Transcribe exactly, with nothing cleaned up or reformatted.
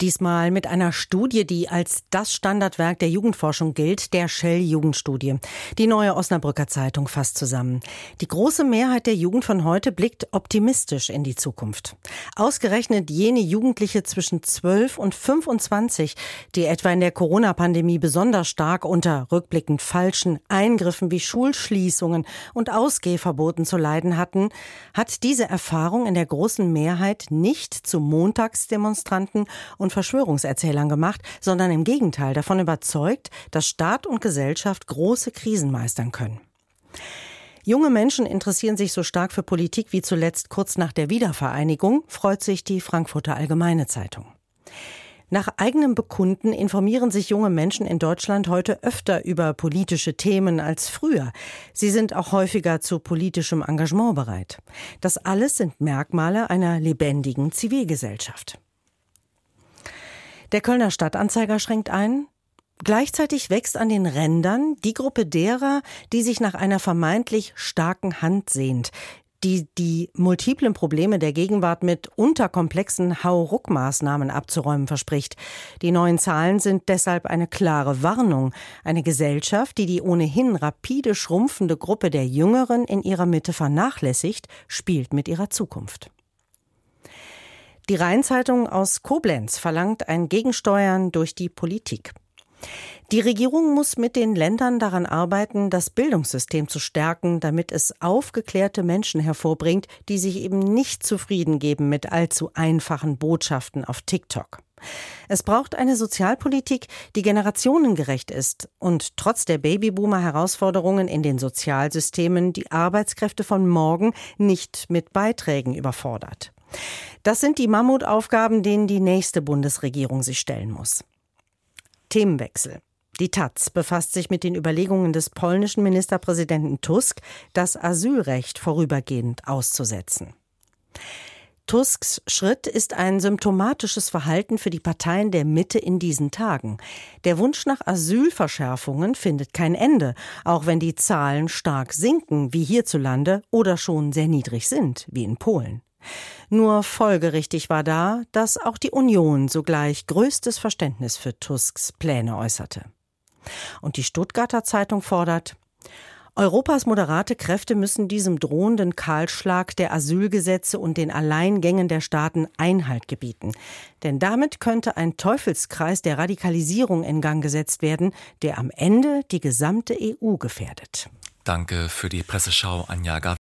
Diesmal mit einer Studie, die als das Standardwerk der Jugendforschung gilt, der Schell-Jugendstudie. Die Neue Osnabrücker Zeitung fasst zusammen. Die große Mehrheit der Jugend von heute blickt optimistisch in die Zukunft. Ausgerechnet jene Jugendliche zwischen zwölf und fünfundzwanzig, die etwa in der Corona-Pandemie besonders stark unter rückblickend falschen Eingriffen wie Schulschließungen und Ausgehverboten zu leiden hatten, hat diese Erfahrung in der großen Mehrheit nicht zu Montagsdemonstranten und Verschwörungserzählern gemacht, sondern im Gegenteil davon überzeugt, dass Staat und Gesellschaft große Krisen meistern können. Junge Menschen interessieren sich so stark für Politik wie zuletzt kurz nach der Wiedervereinigung, freut sich die Frankfurter Allgemeine Zeitung. Nach eigenem Bekunden informieren sich junge Menschen in Deutschland heute öfter über politische Themen als früher. Sie sind auch häufiger zu politischem Engagement bereit. Das alles sind Merkmale einer lebendigen Zivilgesellschaft. Der Kölner Stadtanzeiger schränkt ein: Gleichzeitig wächst an den Rändern die Gruppe derer, die sich nach einer vermeintlich starken Hand sehnt, die die multiplen Probleme der Gegenwart mit unterkomplexen Hauruck-Maßnahmen abzuräumen verspricht. Die neuen Zahlen sind deshalb eine klare Warnung. Eine Gesellschaft, die die ohnehin rapide schrumpfende Gruppe der Jüngeren in ihrer Mitte vernachlässigt, spielt mit ihrer Zukunft. Die Rhein-Zeitung aus Koblenz verlangt ein Gegensteuern durch die Politik. Die Regierung muss mit den Ländern daran arbeiten, das Bildungssystem zu stärken, damit es aufgeklärte Menschen hervorbringt, die sich eben nicht zufrieden geben mit allzu einfachen Botschaften auf TikTok. Es braucht eine Sozialpolitik, die generationengerecht ist und trotz der Babyboomer-Herausforderungen in den Sozialsystemen die Arbeitskräfte von morgen nicht mit Beiträgen überfordert. Das sind die Mammutaufgaben, denen die nächste Bundesregierung sich stellen muss. Themenwechsel. Die Taz befasst sich mit den Überlegungen des polnischen Ministerpräsidenten Tusk, das Asylrecht vorübergehend auszusetzen. Tusks Schritt ist ein symptomatisches Verhalten für die Parteien der Mitte in diesen Tagen. Der Wunsch nach Asylverschärfungen findet kein Ende, auch wenn die Zahlen stark sinken, wie hierzulande, oder schon sehr niedrig sind, wie in Polen. Nur folgerichtig war da, dass auch die Union sogleich größtes Verständnis für Tusks Pläne äußerte. Und die Stuttgarter Zeitung fordert: Europas moderate Kräfte müssen diesem drohenden Kahlschlag der Asylgesetze und den Alleingängen der Staaten Einhalt gebieten. Denn damit könnte ein Teufelskreis der Radikalisierung in Gang gesetzt werden, der am Ende die gesamte E U gefährdet. Danke für die Presseschau, Anja Gav.